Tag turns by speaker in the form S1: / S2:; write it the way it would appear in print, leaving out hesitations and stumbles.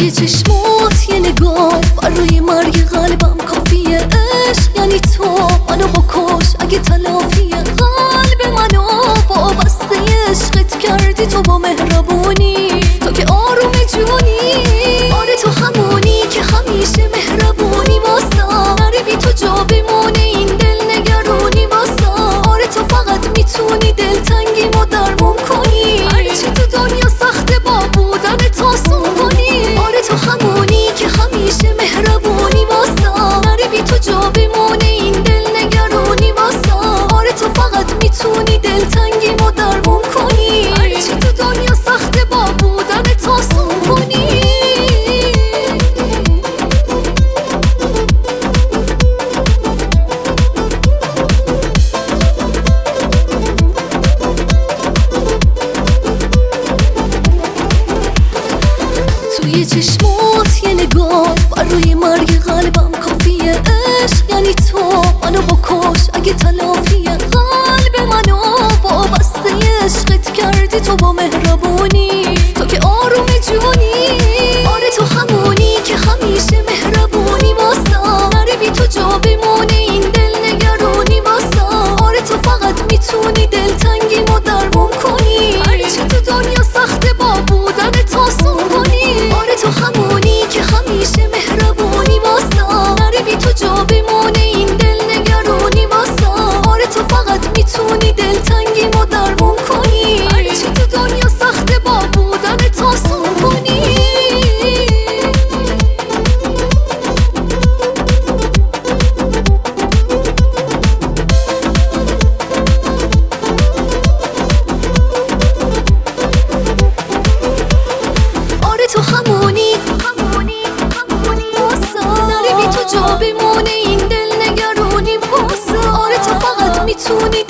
S1: توی چشمات یه نگاه برای مرگ قلبم کافیه. عشق یعنی تو منو بکش اگه تلافی قلب منو وابسته عشقت کردی تو با مهربونی. تو که آروم جونی، آره تو همونی که همیشه مهربونی واسم. نره بی تو جا بمونه این دل نگرونی واسم. آره تو فقط میتونی دلتنگیمو درمون کنی. هرچی تو دنیا سخته با بودن تو آسون کنی. آره تو همونی که همیشه مهربونی واسم. نره بی تو جا بمونه این دل نگرونی واسم. آره تو فقط میتونی دلتنگیمو درمون کنی. هرچی تو دنیا سخته با بودن تو آسون کنی. توی چشمات یه نگاه برای مرگ قلبم کافیه. عشق یعنی تو منو بکش اگه تلافی قلب منو وابسته عشقت کردی تو با مهربونی. تو که آروم جونی، آره تو همونی که همیشه مهربونی واسم. نره بی تو جا بمونه این دل نگرونی واسم. آره تو فقط میتونی دلتنگیمو درمون کنی. هرچی تو دنیا سخته با بودن تو آسون کنی. آره تو همونی که همیشه مهربونی واسم. نره بی تو جا بمونه این دل نگرونی واسم. آره تو فقط میتونی دلتنگیمو درمون کنی. هرچی تو دنیا سخته با بودن تو آسون کنی. تو همونی واسم. نره بی تو جا بمونه این دل نگرونی واسم. آره تو فقط میتونی